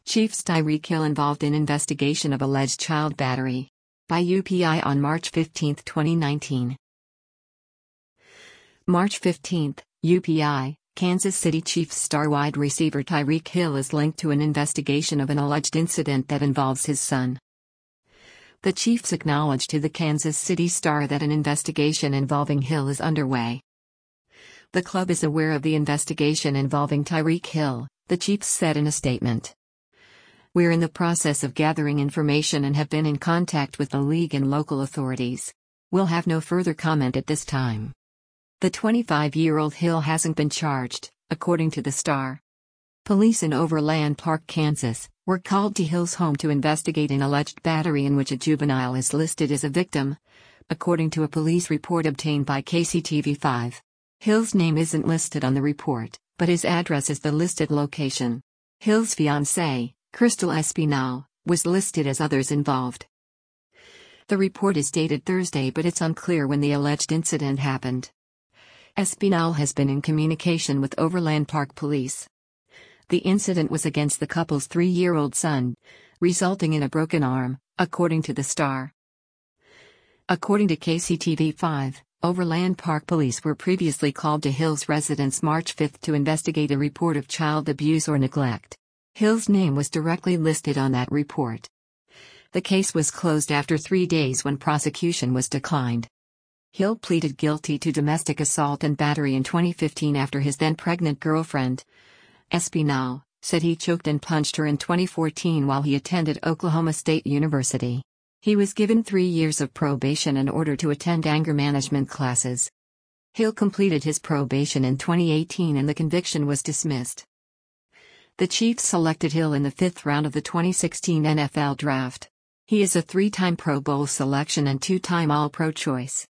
Chiefs Tyreek Hill involved in investigation of alleged child battery. By UPI on March 15, 2019. March 15, UPI, Kansas City Chiefs star wide receiver Tyreek Hill is linked to an investigation of an alleged incident that involves his son. The Chiefs acknowledged to the Kansas City Star that an investigation involving Hill is underway. The club is aware of the investigation involving Tyreek Hill, the Chiefs said in a statement. We're in the process of gathering information and have been in contact with the league and local authorities. We'll have no further comment at this time. The 25-year-old Hill hasn't been charged, according to the Star. Police in Overland Park, Kansas, were called to Hill's home to investigate an alleged battery in which a juvenile is listed as a victim, according to a police report obtained by KCTV5. Hill's name isn't listed on the report, but his address is the listed location. Hill's fiancée, Crystal Espinal, was listed as others involved. The report is dated Thursday, but it's unclear when the alleged incident happened. Espinal has been in communication with Overland Park Police. The incident was against the couple's 3-year-old son, resulting in a broken arm, according to the Star. According to KCTV5, Overland Park Police were previously called to Hill's residence March 5 to investigate a report of child abuse or neglect. Hill's name was directly listed on that report. The case was closed after 3 days when prosecution was declined. Hill pleaded guilty to domestic assault and battery in 2015 after his then-pregnant girlfriend, Espinal, said he choked and punched her in 2014 while he attended Oklahoma State University. He was given 3 years of probation in order to attend anger management classes. Hill completed his probation in 2018 and the conviction was dismissed. The Chiefs selected Hill in the 5th round of the 2016 NFL Draft. He is a 3-time Pro Bowl selection and 2-time All-Pro choice.